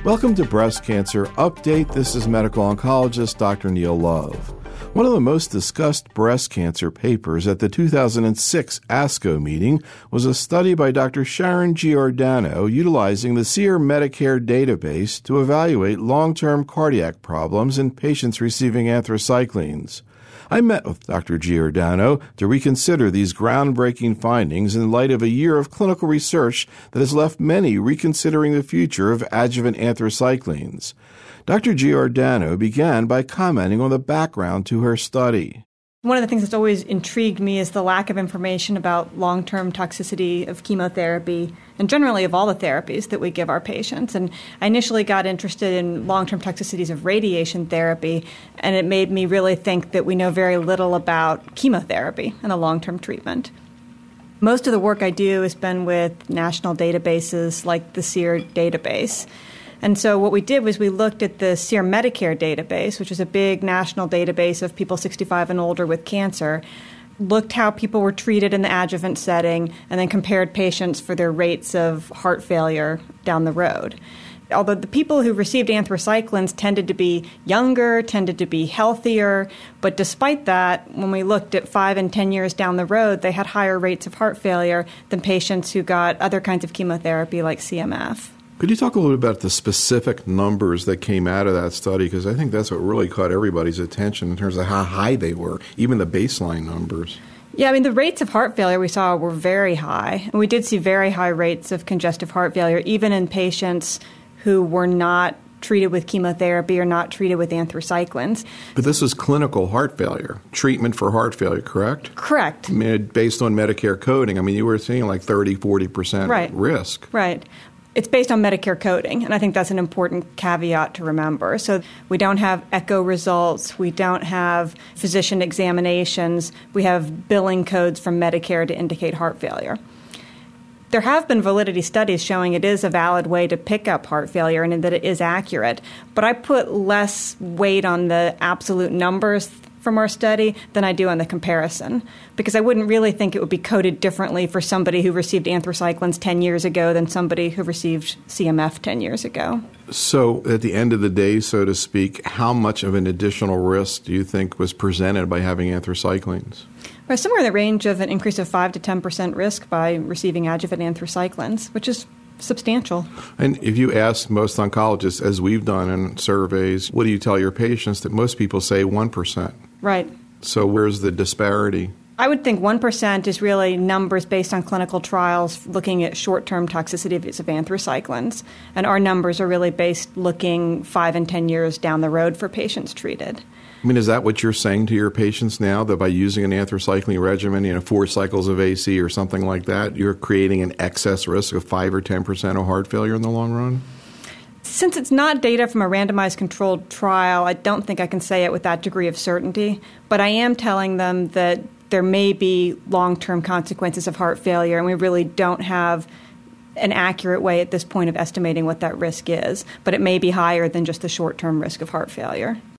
Welcome to Breast Cancer Update. This is medical oncologist Dr. Neil Love. One of the most discussed breast cancer papers at the 2006 ASCO meeting was a study by Dr. Sharon Giordano utilizing the SEER Medicare database to evaluate long-term cardiac problems in patients receiving anthracyclines. I met with Dr. Giordano to reconsider these groundbreaking findings in light of a year of clinical research that has left many reconsidering the future of adjuvant anthracyclines. Dr. Giordano began by commenting on the background to her study. One of the things that's always intrigued me is the lack of information about long-term toxicity of chemotherapy and generally of all the therapies that we give our patients. And I initially got interested in long-term toxicities of radiation therapy, and it made me really think that we know very little about chemotherapy and the long-term treatment. Most of the work I do has been with national databases like the SEER database. And so what we did was we looked at the SEER Medicare database, which is a big national database of people 65 and older with cancer, looked how people were treated in the adjuvant setting, and then compared patients for their rates of heart failure down the road. Although the people who received anthracyclines tended to be younger, tended to be healthier, but despite that, when we looked at 5 and 10 years down the road, they had higher rates of heart failure than patients who got other kinds of chemotherapy like CMF. Could you talk a little bit about the specific numbers that came out of that study? Because I think that's what really caught everybody's attention in terms of how high they were, even the baseline numbers. Yeah, the rates of heart failure we saw were very high. And we did see very high rates of congestive heart failure, even in patients who were not treated with chemotherapy or not treated with anthracyclines. But this is clinical heart failure, treatment for heart failure, correct? Correct. Based on Medicare coding, you were seeing like 30-40% risk. Right. It's based on Medicare coding, and I think that's an important caveat to remember. So we don't have echo results. We don't have physician examinations. We have billing codes from Medicare to indicate heart failure. There have been validity studies showing it is a valid way to pick up heart failure and that it is accurate. But I put less weight on the absolute numbers from our study than I do on the comparison, because I wouldn't really think it would be coded differently for somebody who received anthracyclines 10 years ago than somebody who received CMF 10 years ago. So at the end of the day, so to speak, how much of an additional risk do you think was presented by having anthracyclines? Well, somewhere in the range of an increase of 5 to 10% risk by receiving adjuvant anthracyclines, which is substantial. And if you ask most oncologists, as we've done in surveys, what do you tell your patients? That most people say 1%. Right. So where's the disparity? I would think 1% is really numbers based on clinical trials looking at short-term toxicity of anthracyclines. And our numbers are really based looking 5 and 10 years down the road for patients treated. Is that what you're saying to your patients now, that by using an anthracycline regimen, 4 cycles of AC or something like that, you're creating an excess risk of 5 or 10% of heart failure in the long run? Since it's not data from a randomized controlled trial, I don't think I can say it with that degree of certainty. But I am telling them that there may be long-term consequences of heart failure, and we really don't have an accurate way at this point of estimating what that risk is. But it may be higher than just the short-term risk of heart failure.